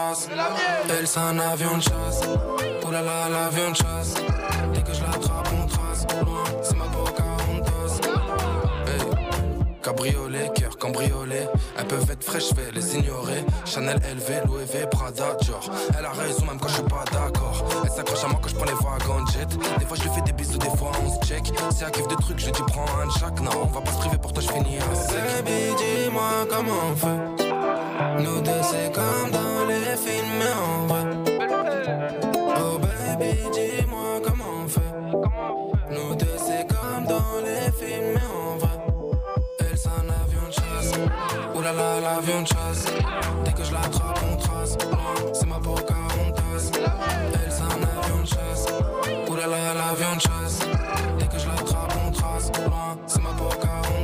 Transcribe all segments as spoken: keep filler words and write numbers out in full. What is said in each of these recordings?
trace. Elle c'est un avion de chasse. Oh là là, l'avion de chasse. Dès que je l'attrape, on trace. Loin, c'est ma Pocahontas. Hey. Cabriolet, cœur cambriolé. Elles peuvent être fraîches, je vais les ignorer. Chanel, L V, Louis V, Prada, Dior. Elle a raison même quand je suis pas d'accord. Elle s'accroche à moi quand je prends les wagons jet. Des fois je lui fais des bisous, des fois on se check. Si elle kiffe de trucs, je dis prends un de chaque. Non, on va pas se priver, pour toi je finis à sec. Baby, dis-moi comment on fait. Nous deux c'est comme dans les films, mais en vrai. Oh baby, dis-moi comment on fait. Nous deux c'est comme dans les films, mais en vrai. Elle c'est un avion de chasse. Ouh là là, l'avion de chasse. Dès que je l'attrape, on trace. C'est ma Pocahontas. Elle c'est un avion de chasse. Ouh là là, l'avion de chasse. Dès que je l'attrape, on trace. C'est ma Pocahontas.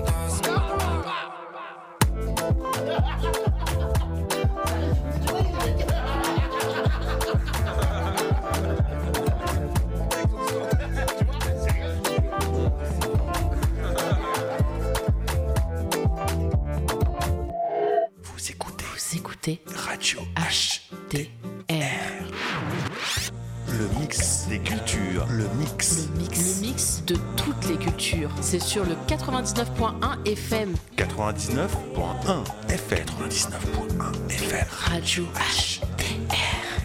Radio H T R. Le mix des cultures. Le mix. Le mix. Le mix de toutes les cultures. C'est sur le quatre-vingt-dix-neuf point un F M. quatre-vingt-dix-neuf point un F M. quatre-vingt-dix-neuf point un F M. Radio H T R.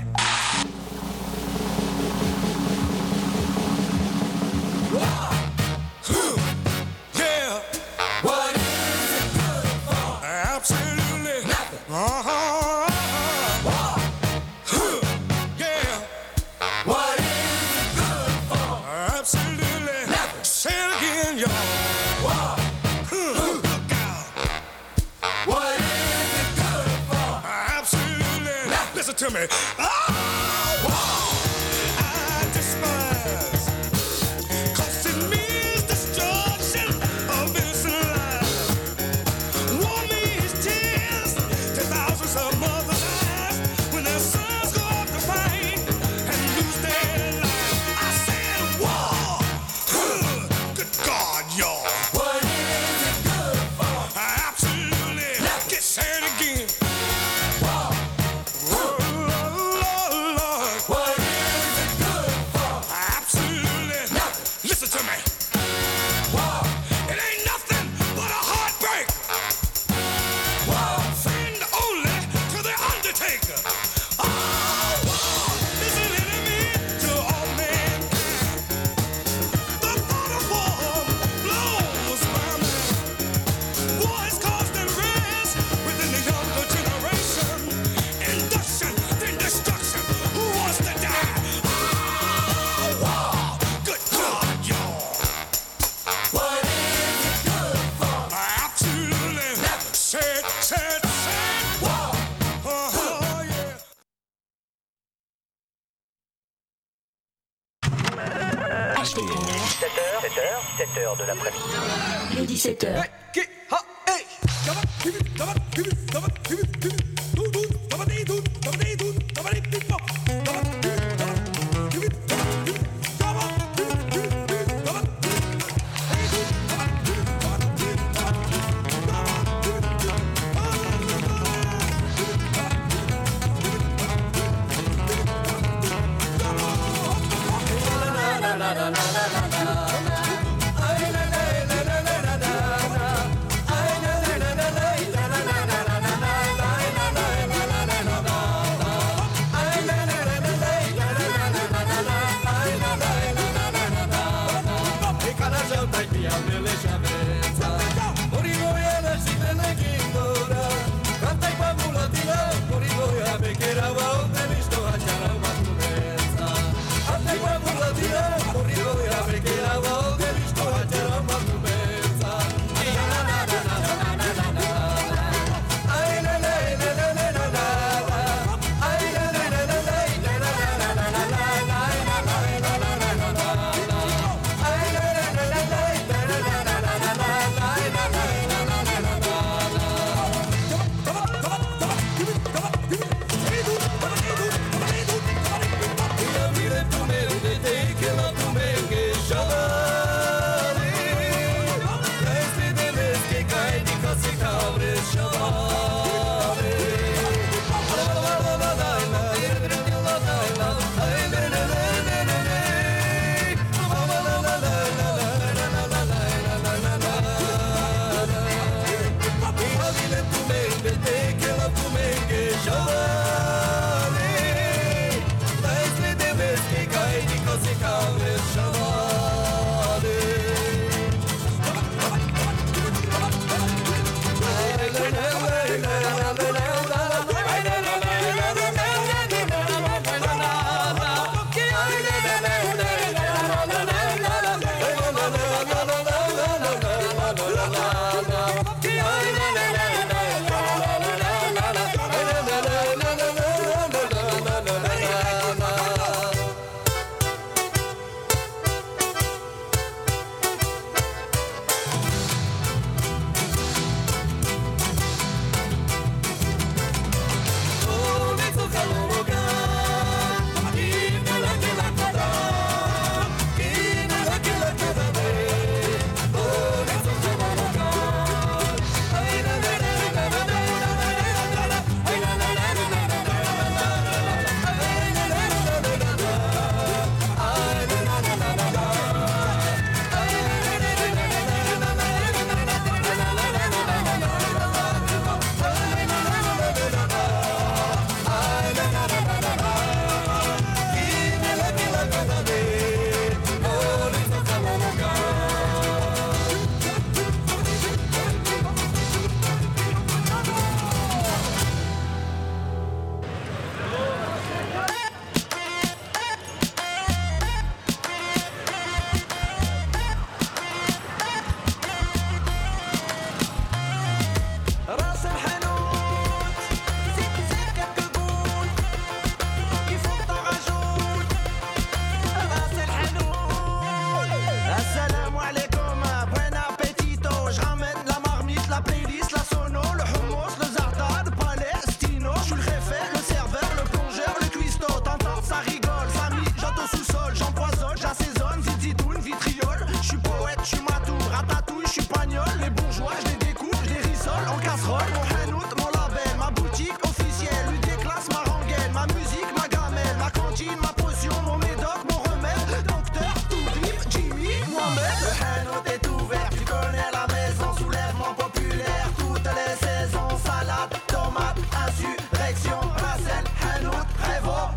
To me. Oh, I despise, 'cause it means destruction of innocent lives. War means tears to thousands of mothers' eyes when their sons go off to fight and lose their lives. I said war. Good God, y'all. What is it good for? Absolutely. Get sad again. dix-sept heures de l'après-midi. Le dix-sept heures. La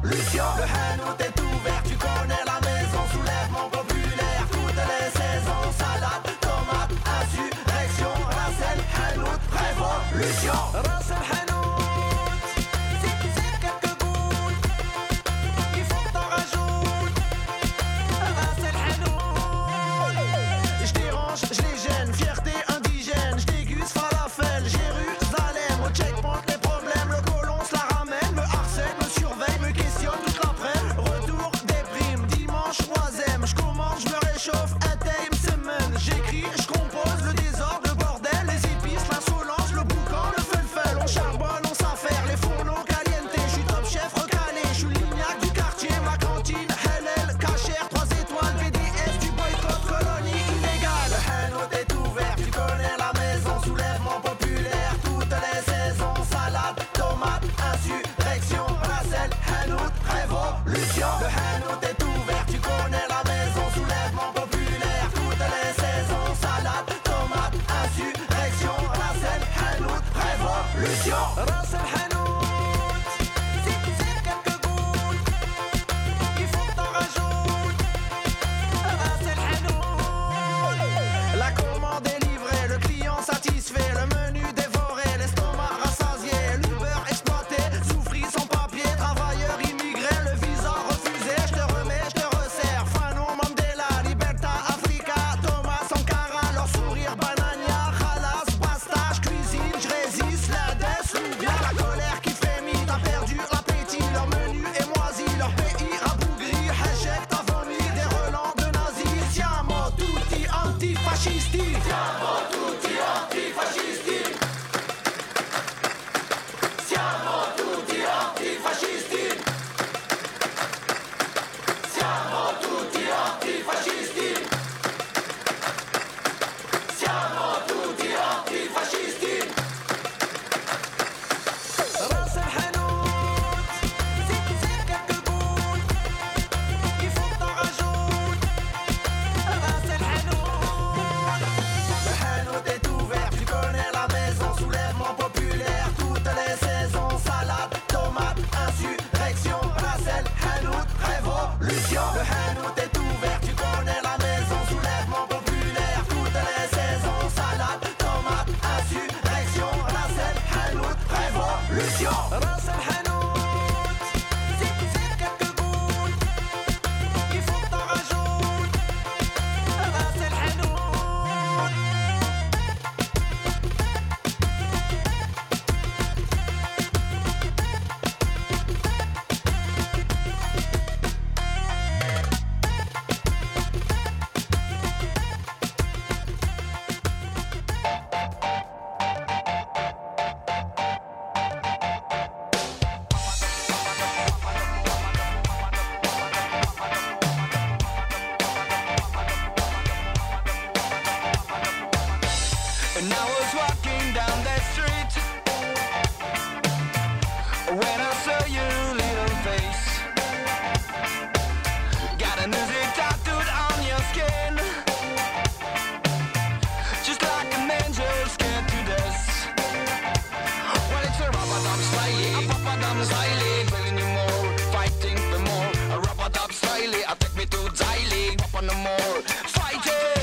révolution. Le Hanout est ouvert, tu connais la maison. Soulèvement populaire, toutes les saisons. Salade, tomate, insurrection. Ras El Hanout, révolution. Ras El Hanout, zip zip quelques gouttes. Il faut que t'en rajoutes. Ras El Hanout, je dérange, je les gêne. Fierté indigène, je déguste falafel. Jérusalem, au checkpoint les problèmes. Le colon se la ramène, me harcèle, me surveille, me questionne toute l'après-midi. Retour des primes, dimanche troisième. Je commence, je me réchauffe, un time semaine. J'écris, je compose, le désordre, le bordel. Les épices, l'insolence, le boucan, le feu-le-feu. On charbonne, on s'affaire, les fourneaux caliente. Je suis top chef recalé, je suis lignac du quartier. Ma cantine, Hellel, cachère, trois étoiles. V D S, du boycott, colonie illégale. Le Hanout est ouvert, tu connais la maison. Soulèvement populaire, toutes les saisons. Salade, tomate, insurrection. Ras El Hanout, révolution. Le Hanout est ouvert, tu connais la maison. Soulèvement populaire, toutes les saisons. Salade, tomate, insurrection. Ras El Hanout, révolution. Ras El Hanout, zip zip quelques gouttes. Il faut que t'en rajoutes. Ras El Hanout, la commande est livrée, le client satisfait, le menu dévoré, l'estomac rassasié, l'Uber exploité, souffrit sans papier, travailleur immigré, le visa refusé. Je te remets, je te resserre, Fano Mandela, Liberta Africa, Thomas Sankara, leur sourire banania, Khalas, basta, je cuisine, je résiste, la desse, bien la colère qui frémit, t'as perdu l'appétit, leur menu est moisi, leur pays rabougri, Hachek t'as vomi, des relents de nazis, siamo tutti antifascisti, siamo tutti antifascisti, siamo tutti antifascisti, siamo tutti antifascisti, siamo tutti antifascisti. Ras El Hanout, zip zip quelques gouttes. Il faut que t'en rajoutes. Ras El Hanout, le Hanout est ouvert, tu connais la maison. Soulèvement populaire, toutes les saisons. Salade, tomate, insurrection. Ras El Hanout, révolution. Le Hanout est ouvert, tu connais la maison. Soulèvement populaire, toutes les saisons. Salade, tomate, insurrection. Ras El Hanout, révolution. Ras El Hanout, zip zip quelques gouttes. Il faut que t'en rajoutes. Ras El Hanout. And I was walking down the street when I saw your little face. Got a music tattooed on your skin, just like an angel scared to death. Well, it's a rub-a-dub style, a pop-a-dub style, telling you more, fighting for more. A rub-a-dub style, I take me to Zylie, pop on the more, fighting.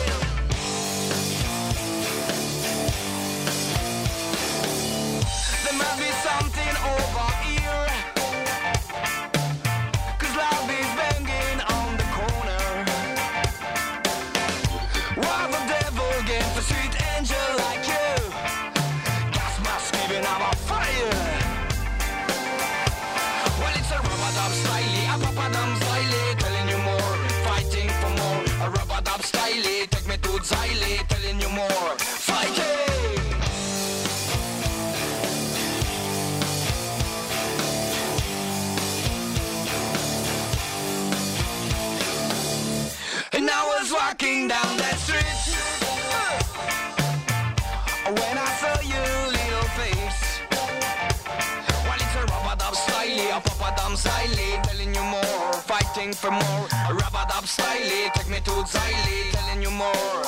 There must be something over here, 'cause love is banging on the corner. What the devil get for sweet angel like you? Gas mask giving out a fire. Well, it's a rub-a-dub style, a pop-a-dub style, telling you more, fighting for more. A rub-a-dub style, take me to Zylie, telling you more, fighting. And I was walking down that street when I saw your little face. Well, it's a rub-a-dub style, a pop-a-dub style, telling you more, fighting for more. A rub-a-dub style, take me to Zylie, telling you more.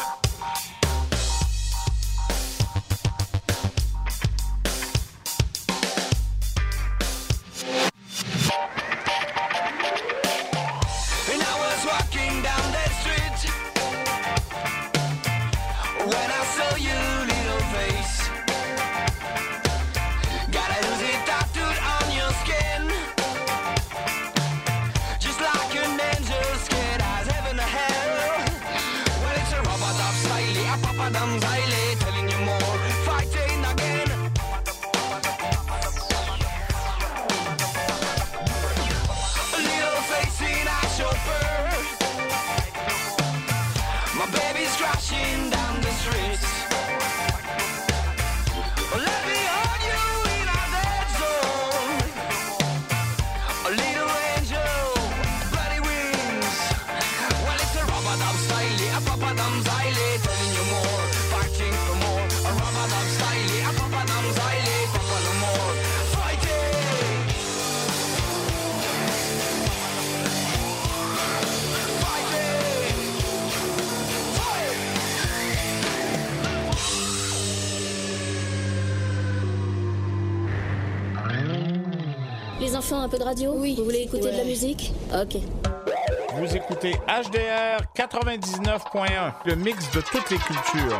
marching down the streets. Let me hold you in our dead zone. A little angel, bloody wings. Well, it's a rub-a-dub style, a pop-a-dum style, telling you more, fighting for more. A rub-a-dub style, a pop-a-dum style, papa no more, fighting. Fighting. Fight. Les enfants, un peu de radio? Oui. Vous voulez écouter Ouais. de la musique? Ok. Vous écoutez H D R quatre-vingt-dix-neuf point un, le mix de toutes les cultures.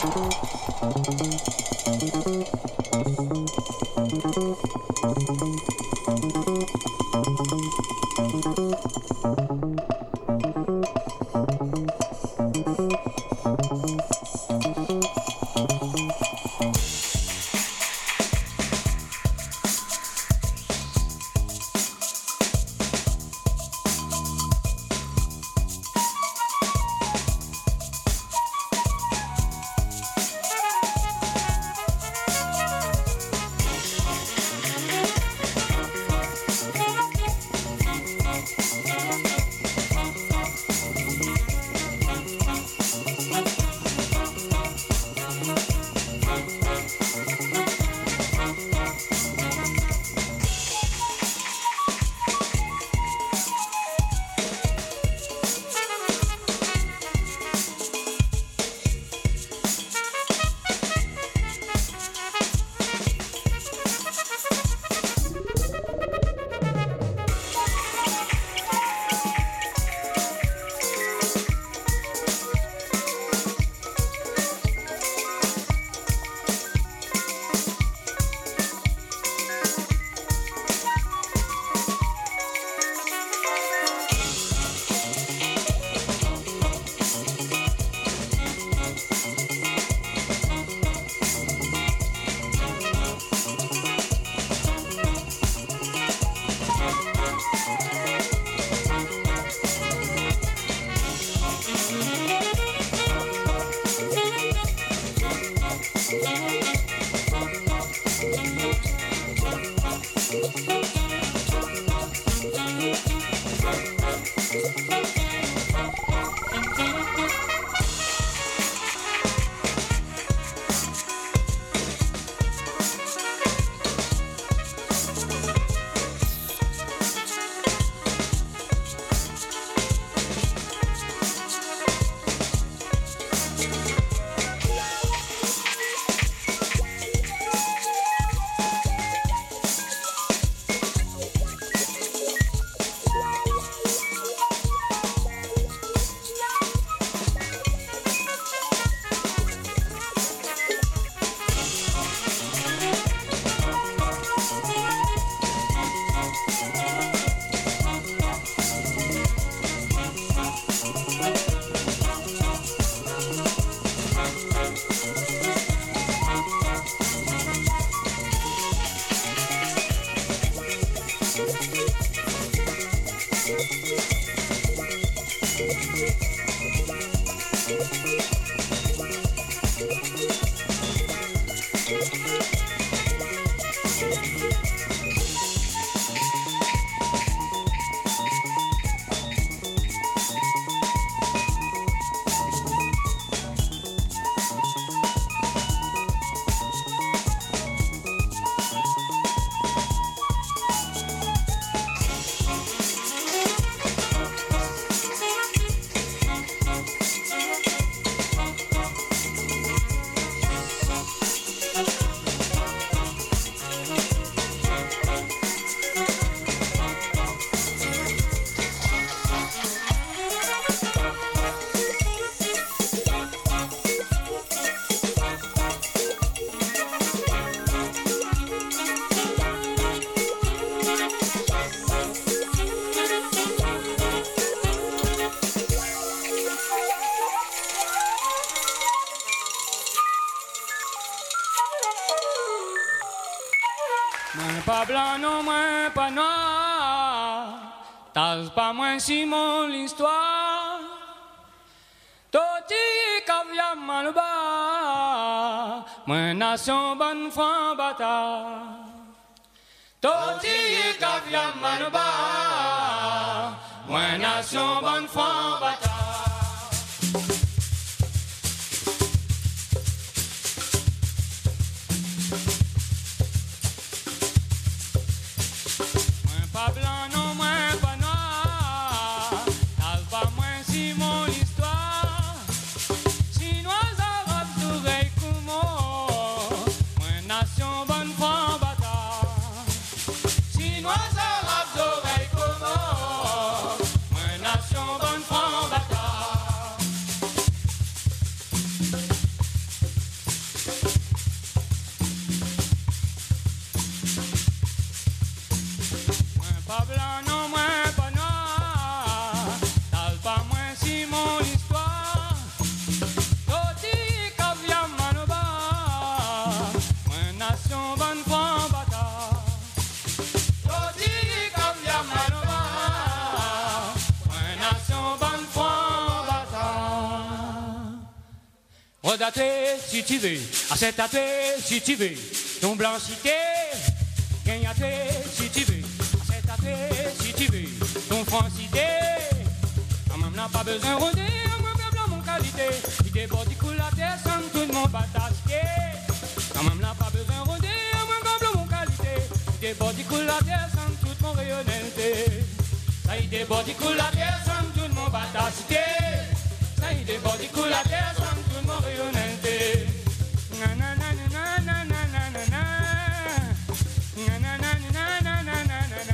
Moins pas blanc, non, moins pas noir. T'as pas moins Simon l'histoire. Toti caviar. malouba, moi nation bonne foi bata. Toti kafia malouba, moi nation bonne foi bata. Pas blanc, non, moins pas noir. T'as pas moins si mon histoire. Chinois, arabes, oreilles, Kumo. Moins nation, bonne foi, bâtard. Chinois, arabes, oreilles, Kumo. Moins nation, bonne foi, bâtard. Pas blanc, non, moins pas noir. T'as pas moins si mon histoire. Toti kavia manoba. Moins nation bonne foi bata. Toti kavia manoba. Moins nation bonne foi bata. Redaté si tu veux, acceptaté si tu veux. Ton blanchité, gagnaté si tu veux. Si tu veux, ton francité, quand même n'a pas besoin de rôder, moi faible mon qualité, il déborde, il coule la terre sans tout le monde batasqué. Quand même n'a pas besoin de rôder, moi faible mon qualité, il déborde, il coule la terre sans toute mon rayonnalité. Ça il déborde, il coule la terre sans tout le monde batasqué. Ça il déborde, il coule la terre sans tout mon rayonnalité. Na na na na na na na na na. Na na na na na na na na.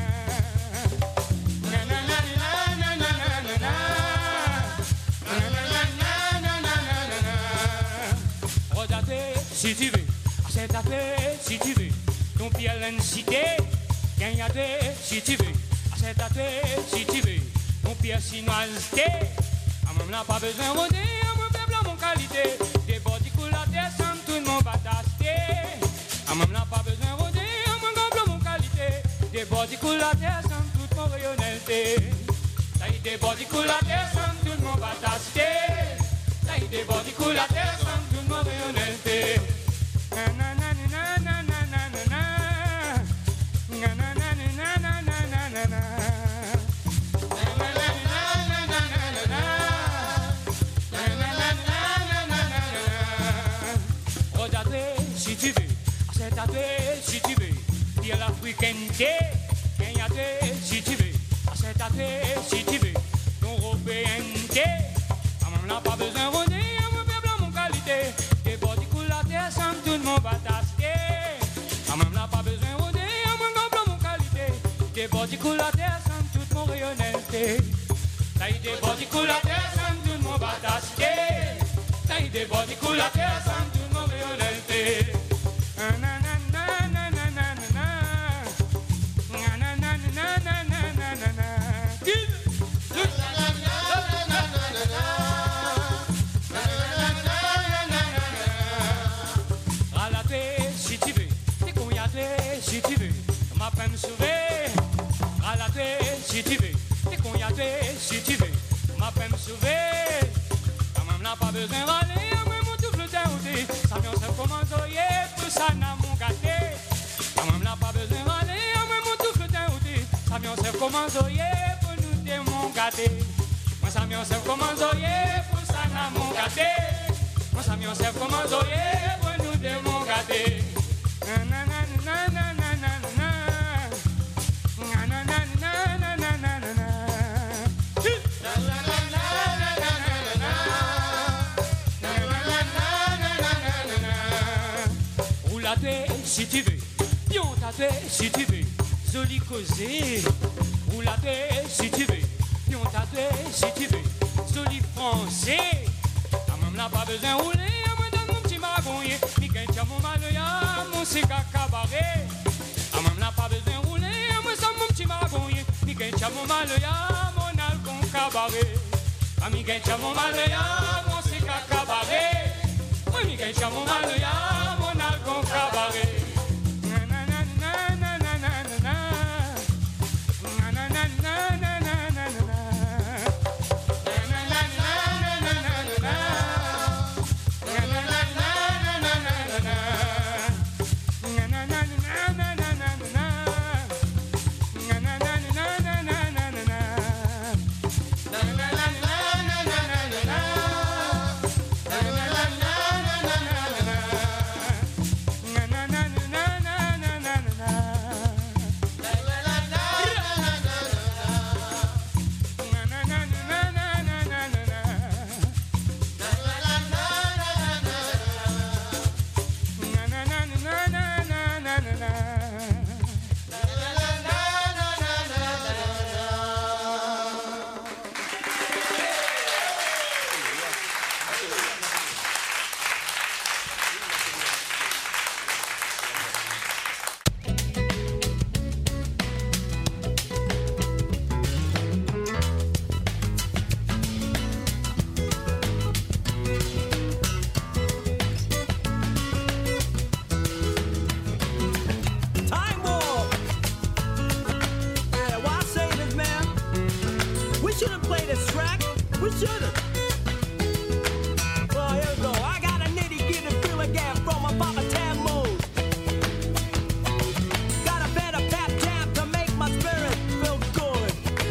Si tu veux, c'est ta paix, si tu veux, ton pied à l'incité, gagne à paix, si tu veux, c'est ta paix, si tu veux, ton pied à chinoisité, à même n'a pas besoin de rôder, à mon faible mon qualité, des bordis coulent la terre sans tout le monde batasqué, à même n'a pas besoin de rôder, à mon faible mon qualité, des bordis coulent la terre sans toute mon rayonnalité, ça y est, des bordis coulent la terre sans tout le monde batasqué, ça y est, des bordis coulent la terre sans tout le monde rayonnalité. Si tu veux, c'est ta paix, si tu veux, dire l'africainité, gagnate, si tu veux, c'est ta paix, si tu veux, ton européenté, à même n'a pas besoin de rôder, à mon peuple, mon qualité, des bordis coulent la terre sans tout le monde batasqué, à même n'a pas besoin de rôder, à mon peuple, mon qualité, des bordis coulent la terre sans toute mon rayonnalité, ça y est, des bordis coulent la terre sans tout le monde batasqué, ça y est, des bordis coulent la terre sans tout le monde rayonnalité. Si tu veux, t'es cognaté, si tu veux, ma peine sauvée. Ralaté, si tu veux, t'es cognaté, si tu veux, ma peine sauvée. Quand même n'a pas besoin d'aller, moi mon tout le temps, ça vient se commencer, pour ça n'a mon gâté. Quand même n'a pas besoin d'aller, moi mon tout le temps, ça vient se commencer, pour nous démon gâté. Moi ça vient se commencer, pour ça n'a mon gâté. Moi ça vient se commencer, pour nous démon gâté. Roulaté si tu veux, pion taté si tu veux, joli causé. Roulaté si tu veux, pion taté si tu veux, joli français. Ah même n'a pas besoin de rouler, à moi dans mon petit magonnier. Mi gagne mon maloya, mon cigare cabaret. Ah même n'a pas besoin de rouler, à moi dans mon petit magonnier. Mi gagne mon maloya, mon alcool cabaret. Ah mi gagne mon maloya, mon cigare cabaret. Moi mi gagne mon maloya, mon alcool cabaret. shouldn't play this track. We shouldn't. Well, here we go. I got a nitty gritty feel again from a Papa Tam mood. Got a better pep jam to make my spirit feel good.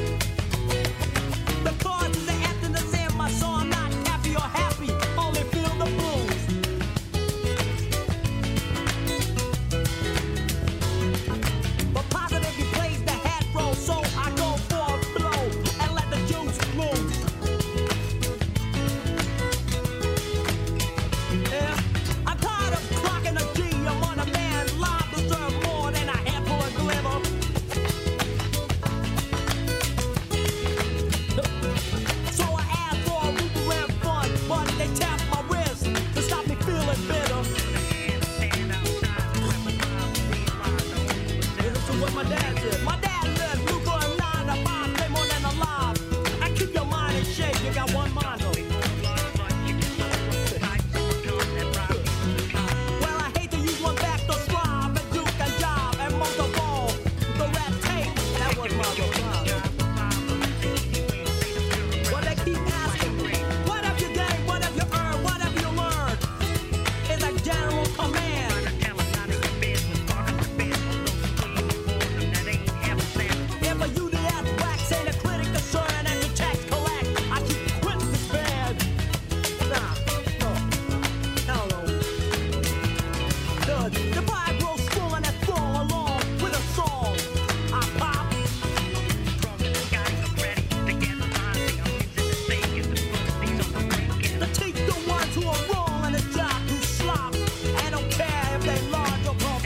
The chords is the emptiness in my soul. I'm not happy or happy, only feel the blues. But positively plays the head roll, so I go for a blow and let the juice flow. Yeah, I'm tired of clocking a G. I'm on a man live, deserve more than a handful of glimmer. So I asked for a Ruger and fun, but they tapped my wrist to stop me feeling bitter. This is what my dad said. My dad said, Ruger and nine to five, play more than alive. And keep your mind in shape, you got one mind though. Well, I hate to use one back to strive and duke and job, and most of all, the red tape, that was my reply. Well, they keep asking me, what have you gained, what have you earned, what have you learned? It's a general command. If a U D S wax ain't a critic concern and your tax collect, I keep quitting this bad. Nah, no, hell no. The, the vibe grows strong and it's strong along with a song. I pop. The teach the ones who are wrong and the job who slop. And don't care if they large or bump.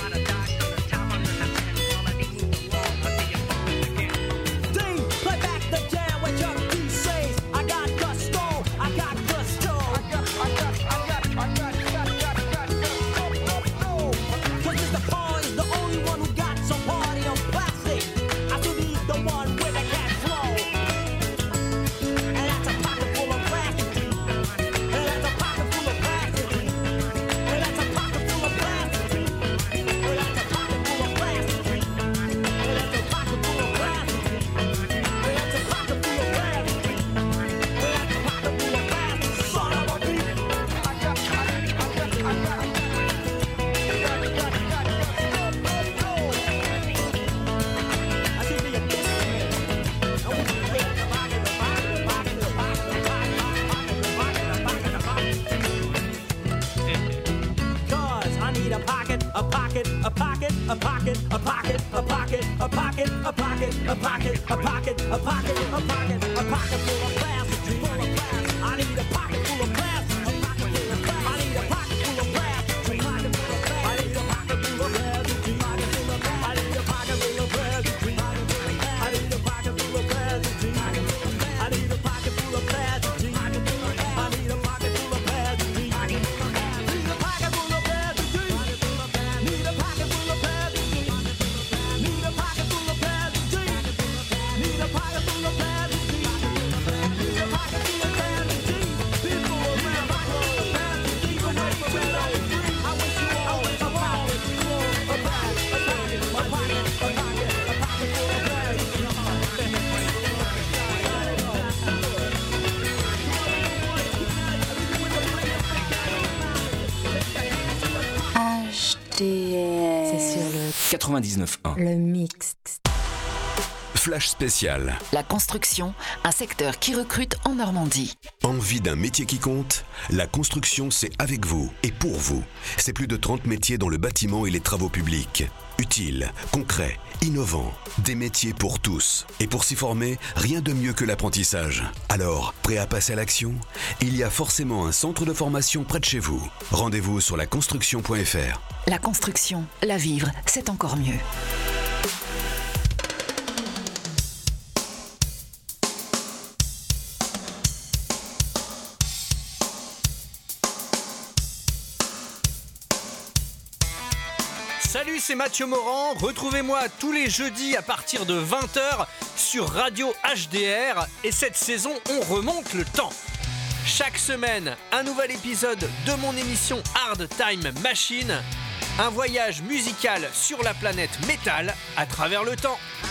D, play back the jam with Chuck D says, I got gusto, I got gusto. I got, I got, I got, I got, got, got, got, gusto. Cause Mister Paul is the only one who got some party on plastic. I should be the one with the cash flow. And that's a pocket full of plastic. And that's a pocket full of plastic. And that's a pocket full of plastic. And that's a pocket full of plastic. And that's a pocket full of plastic. And that's a pocket full of plastic. And that's a pocket full of plastic. Son of a bitch. I got, I got, I got, I got, I got, got, got, got, I should be a bitch man. I want to be a pocket, a pocket, a pocket, a pocket, a pocket, a pocket, a pocket, a pocket. Cause I need a pocket, a pocket, a pocket, a pocket, a pocket, a pocket, a pocket, a pocket, a pocket, a pocket, a pocket, a pocket, a pocket full of plastic, full of plastic. I need a pocket full of plastic, a pocket full of plastic. I need a pocket full of plastic, a pocket full of plastic. I need a pocket full of plastic, a pocket full of plastic. I need a pocket full of plastic, a pocket full of plastic. I need a pocket full of plastic, a pocket full of plastic. I need a pocket full of plastic, a pocket full of plastic. I need a pocket full of plastic, a pocket full of plastic. Need a pocket full of plastic, need a pocket full of plastic, need a pocket full of plastic, need a pocket full of plastic, need a pocket full of plastic. People around the world, plastic, keep away from red old free. I wish you all a pocket full of plastic, a pocket, a pocket, a pocket, a pocket full of plastic. H D R. C'est sur le quatre-vingt-dix-neuf point un. Le mix. Flash spécial. La construction, un secteur qui recrute en Normandie. Envie d'un métier qui compte ? La construction, c'est avec vous et pour vous. C'est plus de trente métiers dans le bâtiment et les travaux publics. Utiles, concrets, innovants, des métiers pour tous. Et pour s'y former, rien de mieux que l'apprentissage. Alors, prêt à passer à l'action ? Il y a forcément un centre de formation près de chez vous. Rendez-vous sur la construction point f r. La construction, la vivre, c'est encore mieux. Salut, c'est Mathieu Morand. Retrouvez-moi tous les jeudis à partir de vingt heures sur Radio H D R. Et cette saison, on remonte le temps. Chaque semaine, un nouvel épisode de mon émission Hard Time Machine. Un voyage musical sur la planète métal à travers le temps.